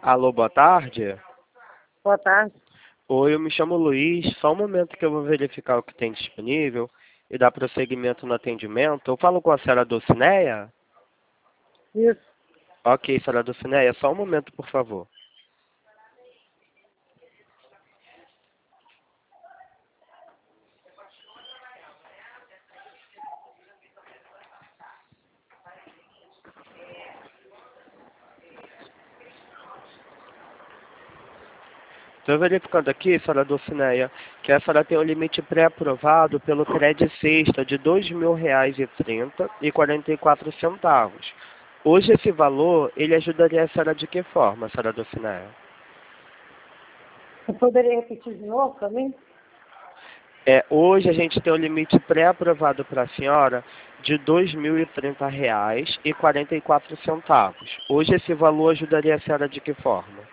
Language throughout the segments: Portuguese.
Alô, boa tarde. Boa tarde. Oi, eu me chamo Luiz. Só um momento que eu vou verificar o que tem disponível e dar prosseguimento no atendimento. Eu falo com a senhora Dulcineia? Isso. Ok, senhora Dulcineia, só um momento, por favor. Estou verificando aqui, senhora Dulcineia, que a senhora tem um limite pré-aprovado pelo Cred Sexta de R$ 2.030,44. Hoje esse valor, ele ajudaria a senhora de que forma, senhora Dulcineia? Você poderia repetir de novo para mim? Hoje a gente tem um limite pré-aprovado para a senhora de R$ 2.030,44. Hoje esse valor ajudaria a senhora de que forma?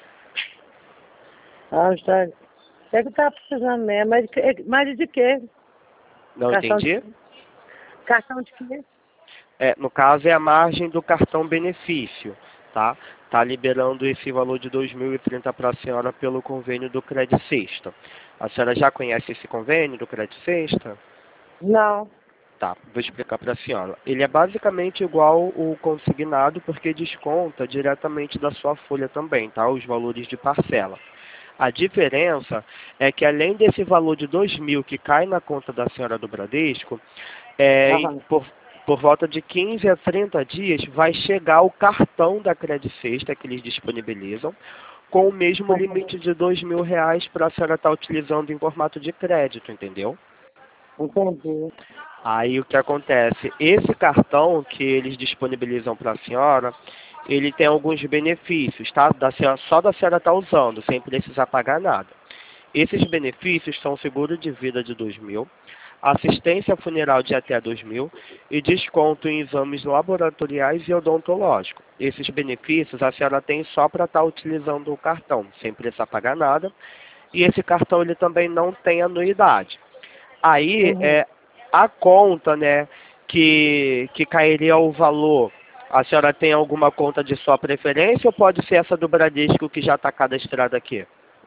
Ah, está. É que tá precisando mesmo. Mas de quê? Não Cartão entendi? de cartão de quê? No caso é a margem do cartão benefício, tá? Tá liberando esse valor de 2.030 para a senhora pelo convênio do Cred Sexta. A senhora já conhece esse convênio do Cred Sexta? Não. Tá, vou explicar para a senhora. Ele é basicamente igual o consignado porque desconta diretamente da sua folha também, tá? Os valores de parcela. A diferença é que além desse valor de 2.000 que cai na conta da senhora do Bradesco, Aham. por volta de 15 a 30 dias vai chegar o cartão da Cred Sexta que eles disponibilizam com o mesmo limite de R$ 2.000 para a senhora estar utilizando em formato de crédito, entendeu? Entendi. Aí o que acontece? Esse cartão que eles disponibilizam para a senhora, ele tem alguns benefícios, tá? Só da senhora estar usando, sem precisar pagar nada. Esses benefícios são seguro de vida de 2.000, assistência funeral de até 2.000 e desconto em exames laboratoriais e odontológicos. Esses benefícios a senhora tem só para estar utilizando o cartão, sem precisar pagar nada. E esse cartão ele também não tem anuidade. Aí Uhum. a conta, né, que cairia o valor. A senhora tem alguma conta de sua preferência ou pode ser essa do Bradesco que já está cadastrada aqui?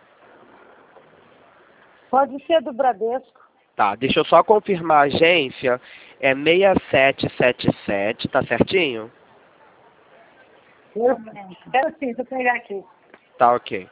Pode ser do Bradesco. Tá, deixa eu só confirmar a agência. É 6777, tá certinho? Espera sim, deixa eu pegar aqui. Tá, ok.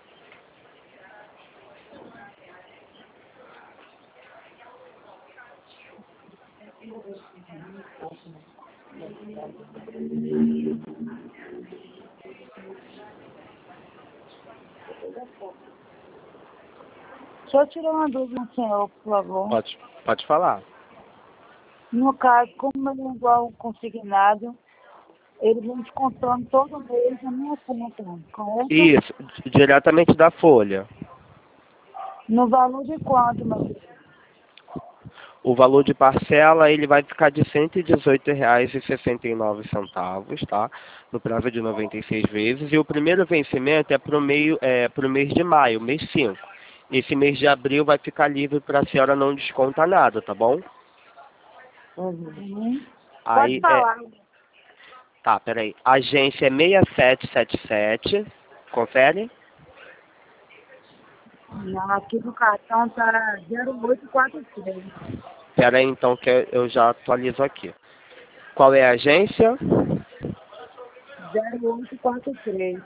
Deixa eu tirar uma dúvida, senhor, por favor. Pode falar. No caso, como ele é igual ao consignado, ele vem descontando todo mês a minha conta, correto? Isso, diretamente da Folha. No valor de quanto, meu filho? O valor de parcela ele vai ficar de R$ 118,69, tá? No prazo de 96 vezes. E o primeiro vencimento é para o mês de maio, mês 5. Esse mês de abril vai ficar livre para a senhora não descontar nada, tá bom? Uhum. Pode Aí falar. tá, peraí. A agência é 6777. Confere? Não, aqui no cartão tá 0843. Peraí então que eu já atualizo aqui. Qual é a agência? 0843.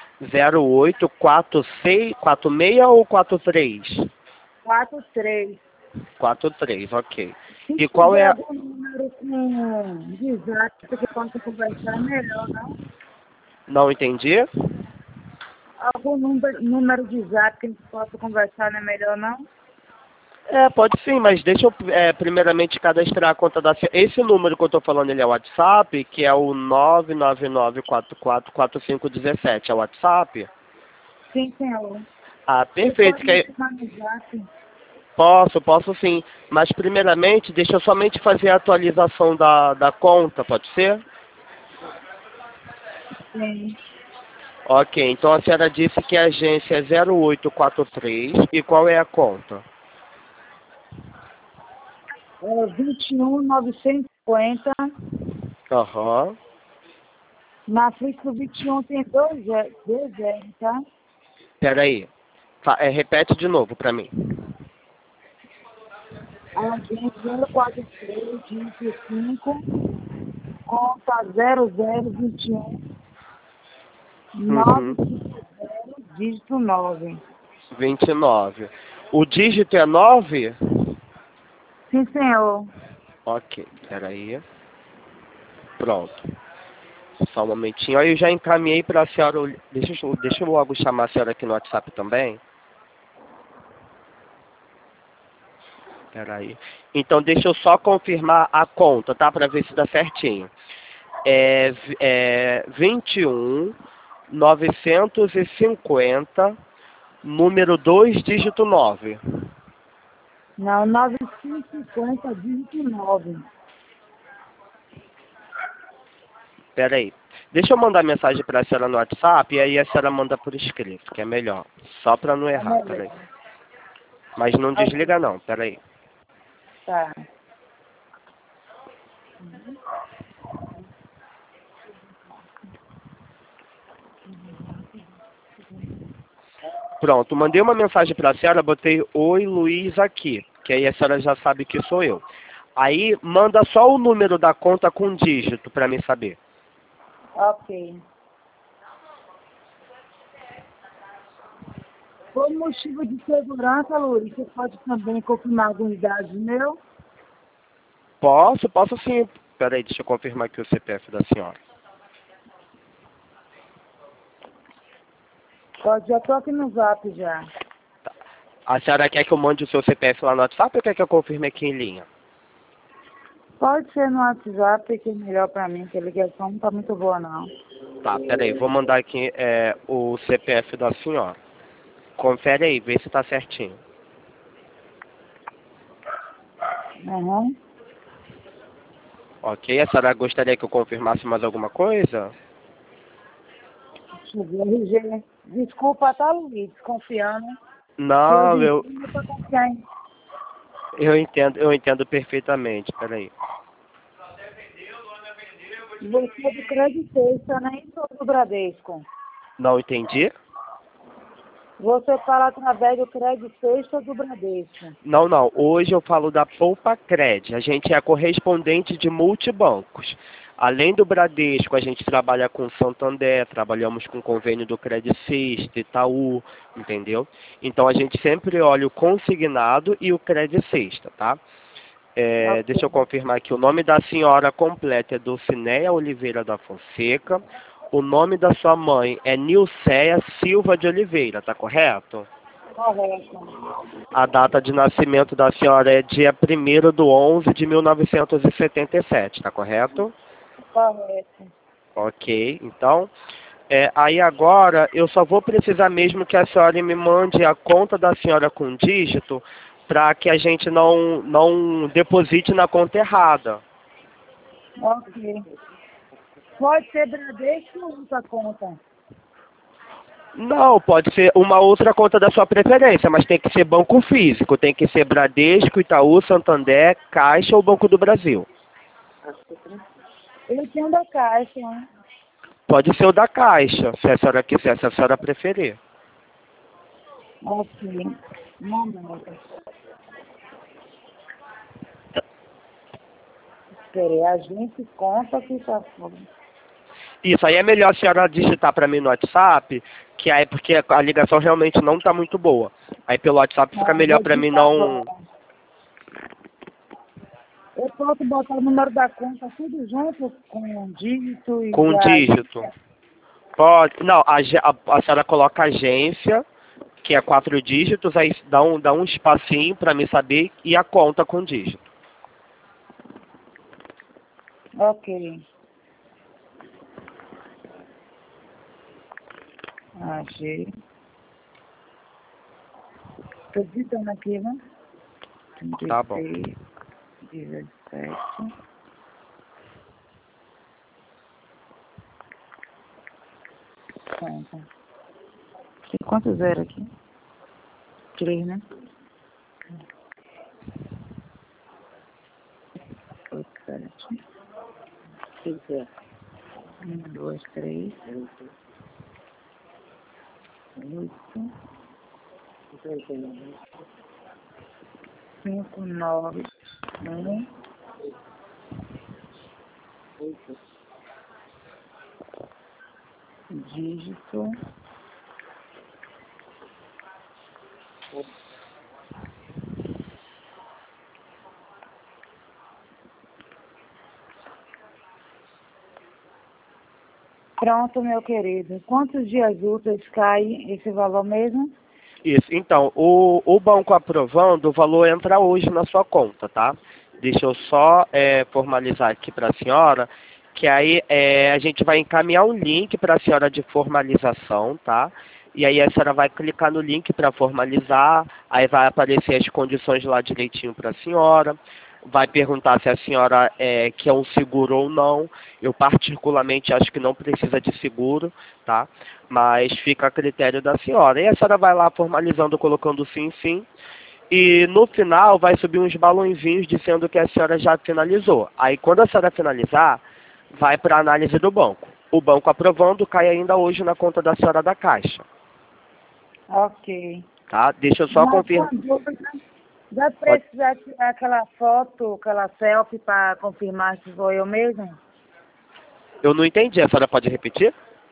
0846 ou 43? 43. 43, ok. Se E qual tiver é a... algum número com desastre que possa conversar, é melhor, não? Não entendi? Algum número de zap que a gente possa conversar, não é melhor, não? Pode sim, mas deixa eu primeiramente cadastrar a conta da... Esse número que eu estou falando, ele é o WhatsApp, que é o 999444517. É o WhatsApp? Sim, senhor. Ah, Você perfeito. pode me chamar no zap? Posso sim. Mas primeiramente, deixa eu somente fazer a atualização da conta, pode ser? Sim. Ok, então a senhora disse que a agência é 0843 e qual é a conta? É 21950 Aham. Na ficha do 21 tem dois zeros, tá? Peraí. Repete de novo para mim. Agente 043, dígito 5, conta 0021, Uhum. 950, dígito 9. 29. O dígito é 9? Sim, senhor. Ok, peraí. Pronto. Só um momentinho. Aí eu já encaminhei para a senhora. Deixa eu logo chamar a senhora aqui no WhatsApp também. Peraí. Então deixa eu só confirmar a conta, tá? Para ver se dá certinho. É 21.950, número 2, dígito 9. Não, 950, dígito 9. Peraí. Deixa eu mandar mensagem para a senhora no WhatsApp e aí a senhora manda por escrito, que é melhor. Só para não Tá errar, melhor. peraí. Mas não Ok, desliga não, peraí. tá. Pronto, mandei uma mensagem para a senhora, botei Oi Luiz aqui, que aí a senhora já sabe que sou eu. Aí manda só o número da conta com dígito para mim saber. Ok. Por motivo de segurança, Luiz, você pode também confirmar alguns dados meu? Posso sim. Peraí, deixa eu confirmar aqui o CPF da senhora. Pode, já tô aqui no Zap já. A senhora quer que eu mande o seu CPF lá no WhatsApp ou quer que eu confirme aqui em linha? Pode ser no WhatsApp, que é melhor pra mim, que a ligação não tá muito boa, não. Tá, peraí, vou mandar aqui o CPF da senhora. Confere aí, vê se tá certinho. Uhum. Ok, a senhora gostaria que eu confirmasse mais alguma coisa? Deixa eu ver, RG. Desculpa, tá, Luiz, desconfiando. Que hoje Não, em dia não é pra confiar em eu entendo perfeitamente, peraí. você do Crédito Sexta, né? E sou do Bradesco. Não entendi? Você fala através do Crédito Sexta do Bradesco. Não. Hoje eu falo da Poupa Cred. A gente é correspondente de multibancos. Além do Bradesco, a gente trabalha com Santander, trabalhamos com convênio do Credit Sexta, Itaú, entendeu? Então a gente sempre olha o consignado e o Credit Sexta, tá? Ok. Deixa eu confirmar aqui. O nome da senhora completa é Dulcineia Oliveira da Fonseca. O nome da sua mãe é Nilceia Silva de Oliveira, tá correto? Correto. A data de nascimento da senhora é dia 1º de 11 de 1977, tá correto? Correto. Ok, então, aí agora eu só vou precisar mesmo que a senhora me mande a conta da senhora com dígito para que a gente não deposite na conta errada. Ok. Pode ser Bradesco ou outra conta? Não, pode ser uma outra conta da sua preferência, mas tem que ser banco físico, tem que ser Bradesco, Itaú, Santander, Caixa ou Banco do Brasil. Eu tenho da Caixa, né? Pode ser o da Caixa, se a senhora quiser, se a senhora preferir. Ok. Momento. Esperei. A gente conta que tá fora. Isso, aí é melhor a senhora digitar para mim no WhatsApp, que aí porque a ligação realmente não está muito boa. Aí pelo WhatsApp fica Não, melhor vou para mim digitar agora. não Eu posso botar o número da conta tudo junto com o dígito com e a dígito. agência? Pode, não, a senhora coloca agência, que é 4 dígitos, aí dá um espacinho para mim saber e a conta com dígito. Ok. Achei. Estou digitando aqui, né? Tá bom. 36, 17. Conta. Tem quanto zero aqui? 3, né? 8, 7. 6, 0. 2, 3, 8, 5, 9, 1, dígito. Pronto, meu querido. Quantos dias úteis cai esse valor mesmo? Isso. Então, o banco aprovando, o valor entra hoje na sua conta, tá? Deixa eu só formalizar aqui para a senhora, que aí a gente vai encaminhar um link para a senhora de formalização, tá? E aí a senhora vai clicar no link para formalizar, aí vai aparecer as condições lá direitinho para a senhora. Vai perguntar se a senhora quer um seguro ou não. Eu particularmente acho que não precisa de seguro, tá? Mas fica a critério da senhora. E a senhora vai lá formalizando, colocando sim, sim. E no final vai subir uns balãozinhos dizendo que a senhora já finalizou. Aí quando a senhora finalizar, vai para a análise do banco. O banco aprovando, cai ainda hoje na conta da senhora da Caixa. Ok. Tá? Deixa eu só Mas confirmar. uma dúvida, vai precisar tirar aquela foto, aquela selfie para confirmar se foi eu mesmo? Eu não entendi. A senhora pode repetir?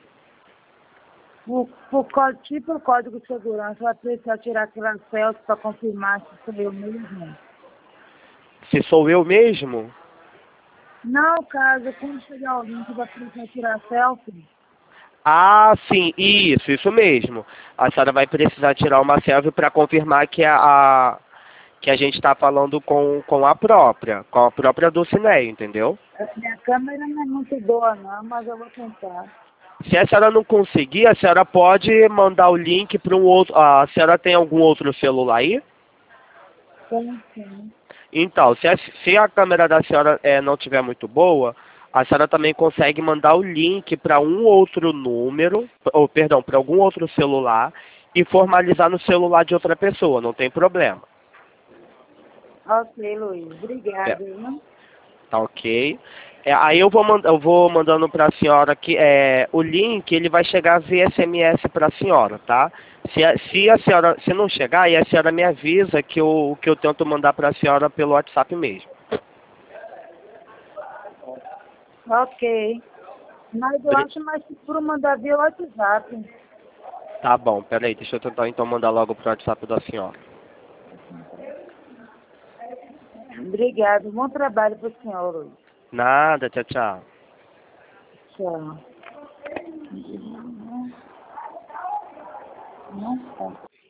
Tipo o código de segurança, vai precisar tirar aquela selfie para confirmar se foi eu mesmo? Se sou eu mesmo? Não, caso, quando chegar o link, vai precisar tirar selfie. Ah, sim, isso mesmo. A senhora vai precisar tirar uma selfie para confirmar que a gente está falando com a própria Dulcinea, entendeu? A minha câmera não é muito boa não, mas eu vou tentar. Se a senhora não conseguir, a senhora pode mandar o link para um outro. A senhora tem algum outro celular aí? Sim. Então, se a câmera da senhora não tiver muito boa, a senhora também consegue mandar o link para um outro número, ou perdão, para algum outro celular e formalizar no celular de outra pessoa, não tem problema. Ok, Luiz. É, Obrigada, viu? tá ok. Aí eu vou mandando para a senhora aqui, o link, ele vai chegar via SMS para a senhora, tá? Se a senhora, se não chegar, aí a senhora me avisa que eu tento mandar para a senhora pelo WhatsApp mesmo. Ok. Mas eu Bri- acho mais seguro mandar via WhatsApp. Tá bom, peraí, deixa eu tentar então mandar logo pro WhatsApp da senhora. Obrigado. Bom trabalho para o senhor, Luiz. Nada, tchau, tchau. Tchau. Não, não.